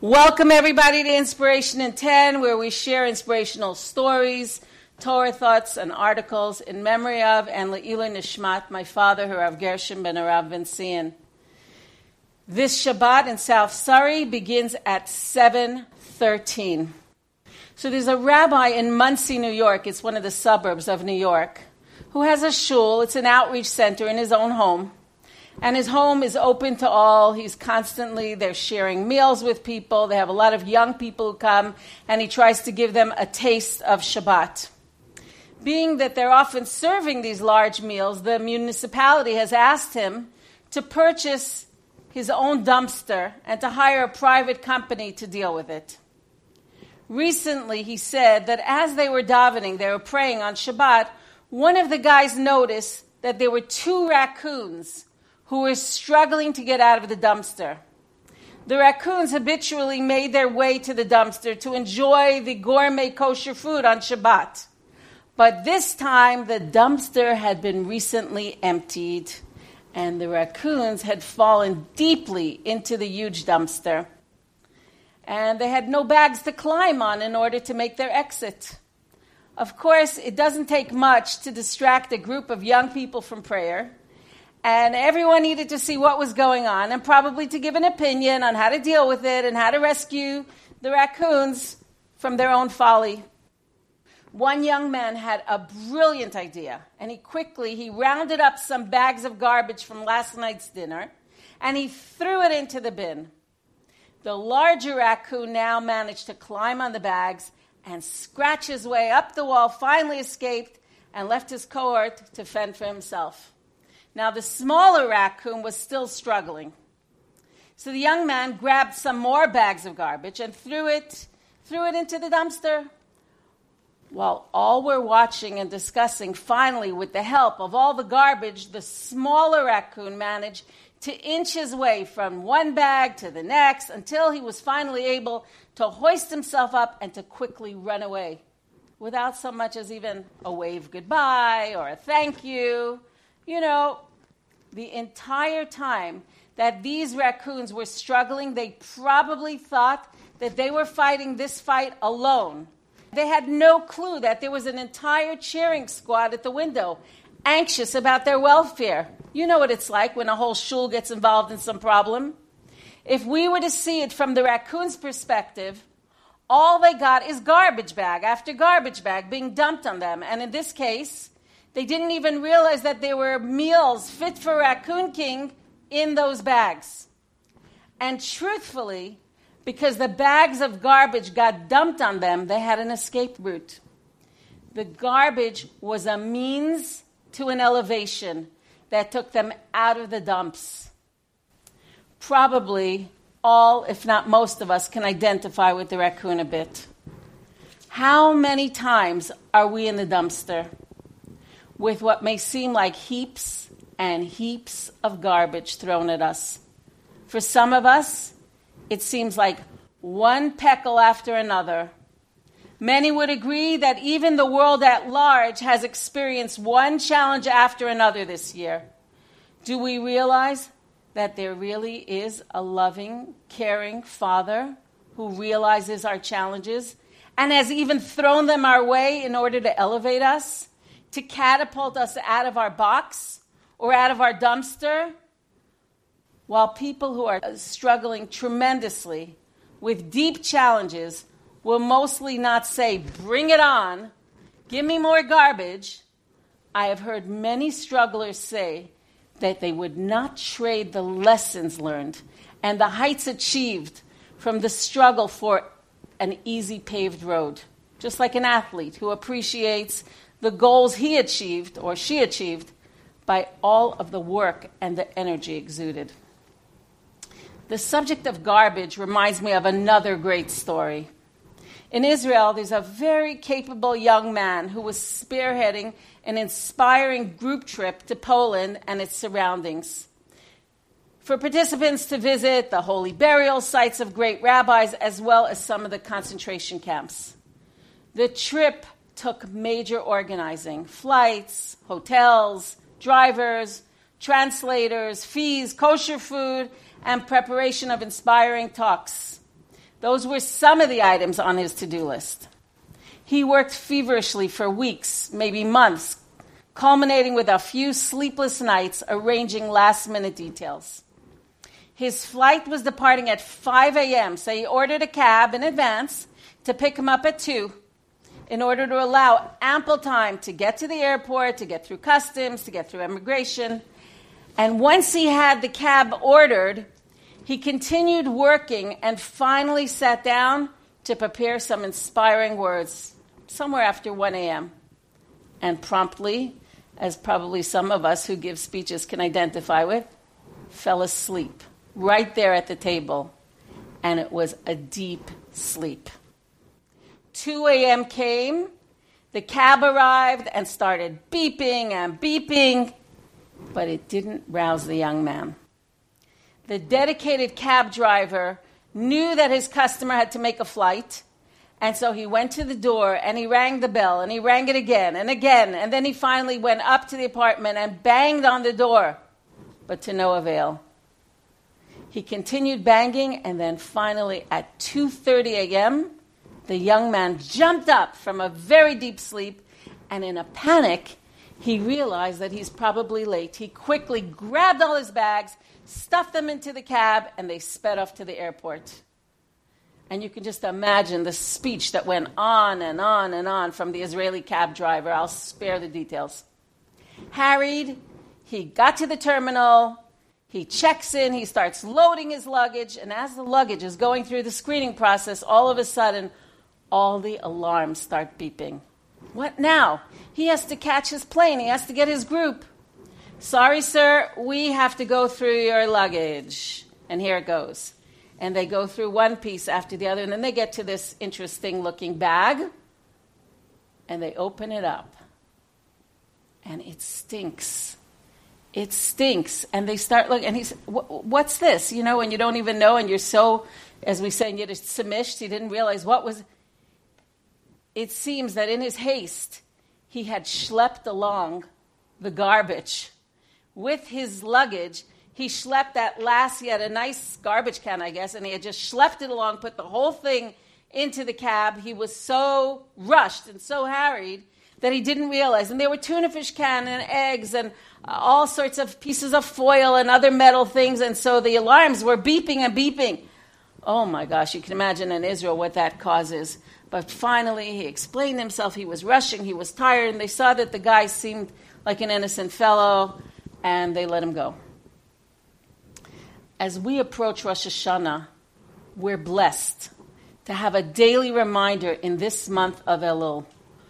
Welcome everybody to Inspiration in 10, where we share inspirational stories, Torah thoughts, and articles in memory of and Le'ilui Nishmat, my father, Harav Gershom ben Harav ben Sion. This Shabbat in South Surrey begins at 7:13. So there's a rabbi in Monsey, New York, it's one of the suburbs of New York, who has a shul, it's an outreach center in his own home. And his home is open to all. They're sharing meals with people. They have a lot of young people who come, and he tries to give them a taste of Shabbat. Being that they're often serving these large meals, the municipality has asked him to purchase his own dumpster and to hire a private company to deal with it. Recently, he said that as they were davening, they were praying on Shabbat, one of the guys noticed that there were 2 raccoons who were struggling to get out of the dumpster. The raccoons habitually made their way to the dumpster to enjoy the gourmet kosher food on Shabbat. But this time, the dumpster had been recently emptied, and the raccoons had fallen deeply into the huge dumpster. And they had no bags to climb on in order to make their exit. Of course, it doesn't take much to distract a group of young people from prayer. And everyone needed to see what was going on and probably to give an opinion on how to deal with it and how to rescue the raccoons from their own folly. One young man had a brilliant idea, and he rounded up some bags of garbage from last night's dinner, and he threw it into the bin. The larger raccoon now managed to climb on the bags and scratch his way up the wall, finally escaped, and left his cohort to fend for himself. Now, the smaller raccoon was still struggling. So the young man grabbed some more bags of garbage and threw it into the dumpster. While all were watching and discussing, finally, with the help of all the garbage, the smaller raccoon managed to inch his way from one bag to the next until he was finally able to hoist himself up and to quickly run away without so much as even a wave goodbye or a thank you. You know, the entire time that these raccoons were struggling, they probably thought that they were fighting this fight alone. They had no clue that there was an entire cheering squad at the window, anxious about their welfare. You know what it's like when a whole shul gets involved in some problem. If we were to see it from the raccoon's perspective, all they got is garbage bag after garbage bag being dumped on them. And in this case, they didn't even realize that there were meals fit for Raccoon King in those bags. And truthfully, because the bags of garbage got dumped on them, they had an escape route. The garbage was a means to an elevation that took them out of the dumps. Probably all, if not most of us, can identify with the raccoon a bit. How many times are we in the dumpster with what may seem like heaps and heaps of garbage thrown at us? For some of us, it seems like one peckle after another. Many would agree that even the world at large has experienced one challenge after another this year. Do we realize that there really is a loving, caring Father who realizes our challenges and has even thrown them our way in order to elevate us, to catapult us out of our box or out of our dumpster? While people who are struggling tremendously with deep challenges will mostly not say, "Bring it on, give me more garbage," I have heard many strugglers say that they would not trade the lessons learned and the heights achieved from the struggle for an easy paved road. Just like an athlete who appreciates the goals he achieved or she achieved by all of the work and the energy exuded. The subject of garbage reminds me of another great story. In Israel, there's a very capable young man who was spearheading an inspiring group trip to Poland and its surroundings for participants to visit the holy burial sites of great rabbis as well as some of the concentration camps. The trip took major organizing: flights, hotels, drivers, translators, fees, kosher food, and preparation of inspiring talks. Those were some of the items on his to-do list. He worked feverishly for weeks, maybe months, culminating with a few sleepless nights arranging last-minute details. His flight was departing at 5 a.m., so he ordered a cab in advance to pick him up at 2 in order to allow ample time to get to the airport, to get through customs, to get through immigration. And once he had the cab ordered, he continued working and finally sat down to prepare some inspiring words somewhere after 1 a.m. And promptly, as probably some of us who give speeches can identify with, fell asleep right there at the table. And it was a deep sleep. 2 a.m. came, the cab arrived and started beeping and beeping, but it didn't rouse the young man. The dedicated cab driver knew that his customer had to make a flight, and so he went to the door and he rang the bell and he rang it again, and then he finally went up to the apartment and banged on the door, but to no avail. He continued banging, and then finally at 2:30 a.m., the young man jumped up from a very deep sleep, and in a panic, he realized that he's probably late. He quickly grabbed all his bags, stuffed them into the cab, and they sped off to the airport. And you can just imagine the speech that went on and on and on from the Israeli cab driver. I'll spare the details. Harried, he got to the terminal, he checks in, he starts loading his luggage, and as the luggage is going through the screening process, all of a sudden, all the alarms start beeping. What now? He has to catch his plane. He has to get his group. Sorry, sir, we have to go through your luggage. And here it goes. And they go through one piece after the other, and then they get to this interesting-looking bag, and they open it up. And it stinks. It stinks. And they start looking, and he's, what's this? You know, and you don't even know, and you're so, as we say in Yiddish, samished, he didn't realize what was. It seems that in his haste, he had schlepped along the garbage. With his luggage, he schlepped that last, he had a nice garbage can, I guess, and he had just schlepped it along, put the whole thing into the cab. He was so rushed and so harried that he didn't realize. And there were tuna fish can and eggs and all sorts of pieces of foil and other metal things, and so the alarms were beeping and beeping. Oh my gosh, you can imagine in Israel what that causes. But finally, he explained himself. He was rushing. He was tired. And they saw that the guy seemed like an innocent fellow, and they let him go. As we approach Rosh Hashanah, we're blessed to have a daily reminder in this month of Elul.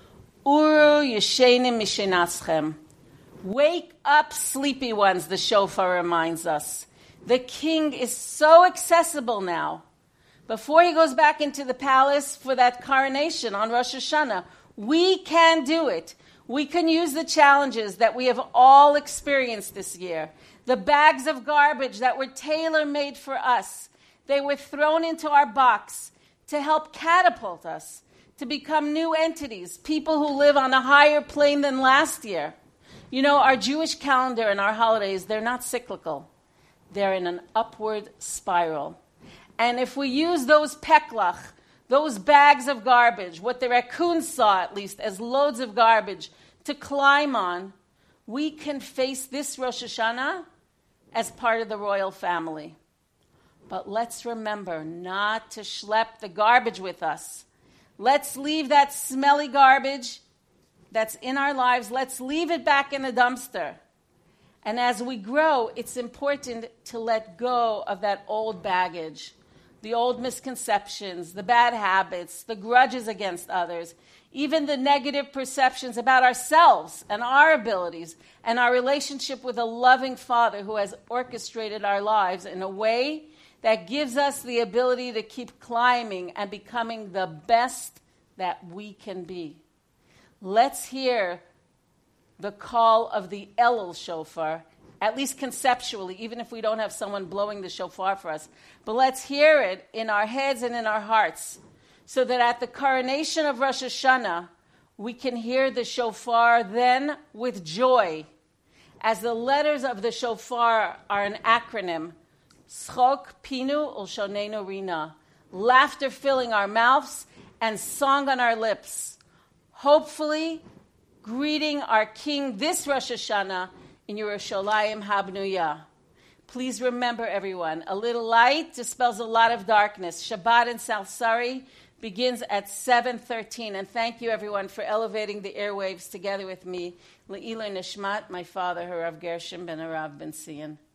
Uru yeshenim mishenaschem. Wake up, sleepy ones, the shofar reminds us. The king is so accessible now. Before he goes back into the palace for that coronation on Rosh Hashanah, we can do it. We can use the challenges that we have all experienced this year. The bags of garbage that were tailor-made for us. They were thrown into our box to help catapult us to become new entities, people who live on a higher plane than last year. You know, our Jewish calendar and our holidays, they're not cyclical. They're in an upward spiral. And if we use those peklach, those bags of garbage, what the raccoons saw at least as loads of garbage to climb on, we can face this Rosh Hashanah as part of the royal family. But let's remember not to schlep the garbage with us. Let's leave that smelly garbage that's in our lives. Let's leave it back in the dumpster. And as we grow, it's important to let go of that old baggage, the old misconceptions, the bad habits, the grudges against others, even the negative perceptions about ourselves and our abilities and our relationship with a loving Father who has orchestrated our lives in a way that gives us the ability to keep climbing and becoming the best that we can be. Let's hear the call of the Elul shofar, at least conceptually, even if we don't have someone blowing the shofar for us. But let's hear it in our heads and in our hearts, so that at the coronation of Rosh Hashanah, we can hear the shofar then with joy, as the letters of the shofar are an acronym, Schok Pinu Ulshonenu Rina. laughter filling our mouths, and song on our lips. Hopefully, greeting our King this Rosh Hashanah in Yerushalayim Habnuyah. Please remember, everyone, a little light dispels a lot of darkness. Shabbat in South Surrey begins at 7:13. And thank you, everyone, for elevating the airwaves together with me. Le'ilui Nishmat, my father, Harav Gershom ben Harav ben Sion.